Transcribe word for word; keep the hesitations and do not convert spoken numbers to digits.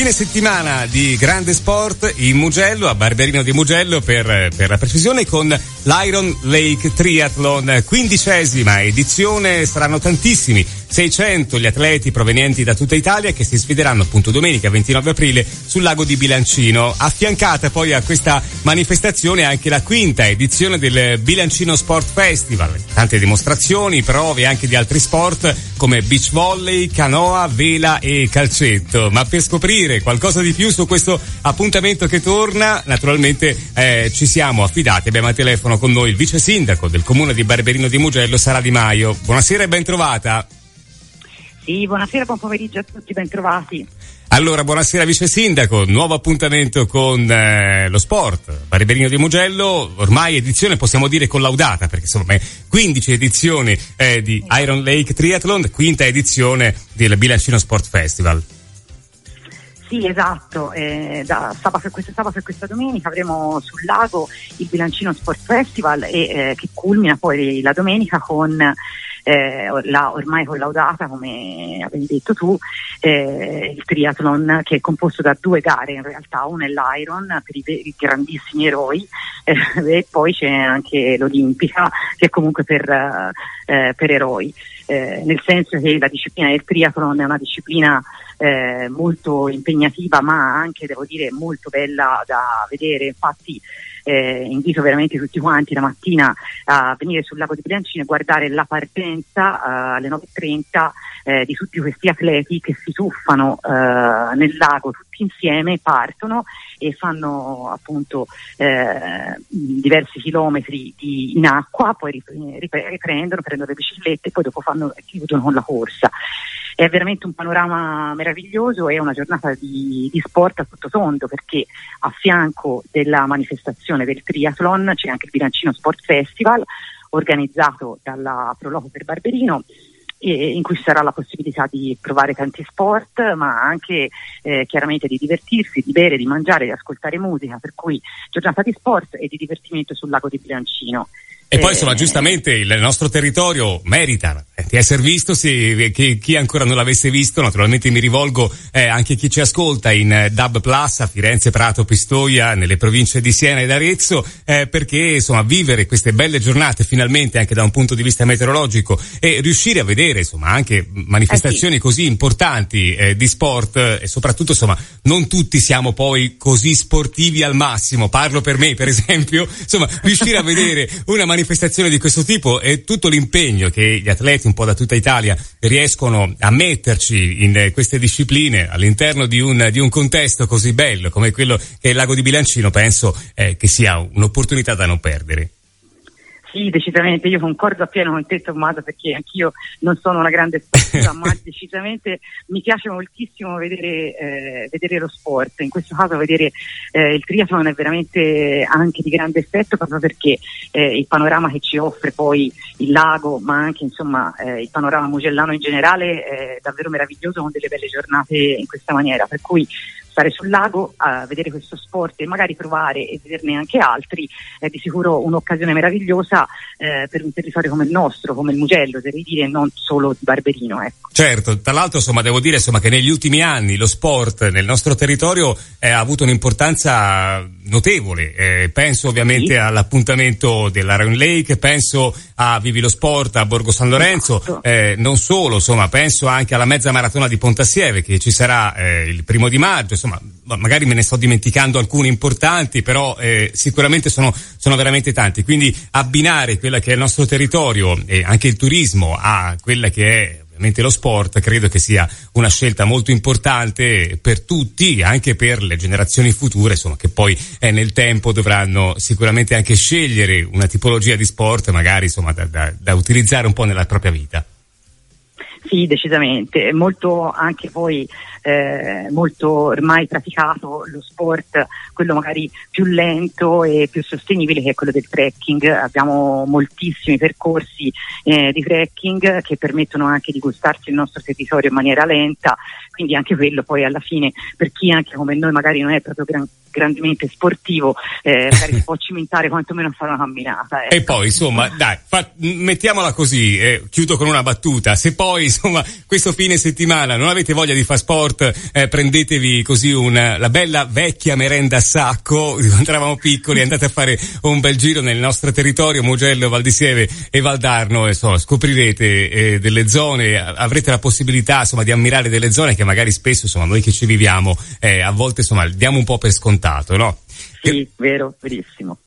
Fine settimana di grande sport in Mugello, a Barberino di Mugello per, per la precisione, con l'Iron Lake Triathlon, quindicesima edizione. Saranno tantissimi, seicento gli atleti provenienti da tutta Italia che si sfideranno appunto domenica ventinove aprile sul lago di Bilancino. Affiancata poi a questa manifestazione anche la quinta edizione del Bilancino Sport Festival, tante dimostrazioni, prove anche di altri sport come beach volley, canoa, vela e calcetto. Ma per scoprire qualcosa di più su questo appuntamento che torna, naturalmente eh, ci siamo affidati, abbiamo al telefono con noi il vice sindaco del comune di Barberino di Mugello, Sara Di Maio. Buonasera e ben trovata. Sì, buonasera, buon pomeriggio a tutti, ben trovati. Allora, buonasera vice sindaco, nuovo appuntamento con eh, lo sport, Barberino di Mugello, ormai edizione possiamo dire collaudata, perché insomma quindici edizioni eh, di Iron Lake Triathlon, quinta edizione del Bilancino Sport Festival. Sì, esatto, eh, da sabato, questo sabato e questa domenica avremo sul lago il Bilancino Sport Festival e eh, che culmina poi la domenica con eh, la ormai collaudata, come avevi detto tu, eh, il triathlon, che è composto da due gare in realtà, una è l'Iron per i, i grandissimi eroi eh, e poi c'è anche l'Olimpica che è comunque per, eh, per eroi, eh, nel senso che la disciplina del triathlon è una disciplina Eh, molto impegnativa, ma anche, devo dire, molto bella da vedere. Infatti eh, invito veramente tutti quanti la mattina a venire sul lago di Bilancino e guardare la partenza eh, alle nove e trenta eh, di tutti questi atleti che si tuffano eh, nel lago tutti insieme, partono e fanno appunto eh, diversi chilometri di, in acqua, poi riprendono, prendono le biciclette e poi dopo fanno, chiudono con la corsa. È veramente un panorama meraviglioso, è una giornata di, di sport a tutto tondo, perché a fianco della manifestazione del triathlon c'è anche il Bilancino Sport Festival organizzato dalla Proloco per Barberino, e in cui sarà la possibilità di provare tanti sport, ma anche eh, chiaramente di divertirsi, di bere, di mangiare, di ascoltare musica, per cui giornata di sport e di divertimento sul lago di Bilancino. E poi insomma giustamente il nostro territorio merita di essere visto, sì, chi, chi ancora non l'avesse visto, naturalmente mi rivolgo eh, anche a chi ci ascolta in eh, D A B Plus a Firenze, Prato, Pistoia, nelle province di Siena ed Arezzo, eh, perché insomma vivere queste belle giornate finalmente anche da un punto di vista meteorologico e riuscire a vedere insomma anche manifestazioni eh sì. così importanti eh, di sport e soprattutto insomma non tutti siamo poi così sportivi al massimo, parlo per me per esempio, insomma riuscire a vedere una manifestazione manifestazione di questo tipo e tutto l'impegno che gli atleti un po' da tutta Italia riescono a metterci in queste discipline all'interno di un, di un contesto così bello come quello che è il lago di Bilancino, penso eh, che sia un'opportunità da non perdere. Sì, decisamente, io concordo appieno con te, Tommaso, perché anch'io non sono una grande sportiva, ma decisamente mi piace moltissimo vedere, eh, vedere lo sport. In questo caso vedere eh, il triathlon è veramente anche di grande effetto, proprio perché eh, il panorama che ci offre poi il lago, ma anche insomma eh, il panorama mugellano in generale è davvero meraviglioso, con delle belle giornate in questa maniera, per cui stare sul lago a vedere questo sport e magari provare e vederne anche altri è di sicuro un'occasione meravigliosa eh, per un territorio come il nostro, come il Mugello, devi dire, non solo di Barberino, ecco. Certo, tra l'altro insomma devo dire insomma che negli ultimi anni lo sport nel nostro territorio eh, ha avuto un'importanza notevole, eh, penso ovviamente sì. all'appuntamento dell'Iron Lake, penso a Vivi lo Sport a Borgo San Lorenzo, esatto. eh, non solo, insomma penso anche alla mezza maratona di Pontassieve che ci sarà eh, il primo di maggio, insomma magari me ne sto dimenticando alcuni importanti, però eh, sicuramente sono, sono veramente tanti, quindi abbinare quella che è il nostro territorio e anche il turismo a quella che è ovviamente lo sport, credo che sia una scelta molto importante per tutti, anche per le generazioni future, insomma, che poi eh, nel tempo dovranno sicuramente anche scegliere una tipologia di sport magari insomma da, da, da utilizzare un po' nella propria vita. Sì, decisamente, molto anche poi eh, molto ormai praticato lo sport, quello magari più lento e più sostenibile, che è quello del trekking. Abbiamo moltissimi percorsi eh, di trekking che permettono anche di gustarsi il nostro territorio in maniera lenta, quindi anche quello poi alla fine per chi anche come noi magari non è proprio gran, grandemente sportivo eh, magari si può cimentare quantomeno a fare una camminata, ecco. E poi insomma dai, fa, mettiamola così, eh, chiudo con una battuta: se poi insomma questo fine settimana non avete voglia di fare sport sport, eh, prendetevi così una, la bella vecchia merenda a sacco, quando eravamo piccoli, andate a fare un bel giro nel nostro territorio, Mugello, Val di Sieve e Valdarno, e so, scoprirete eh, delle zone, avrete la possibilità insomma di ammirare delle zone che magari spesso insomma noi che ci viviamo eh, a volte insomma diamo un po' per scontato, no? Sì, vero, verissimo.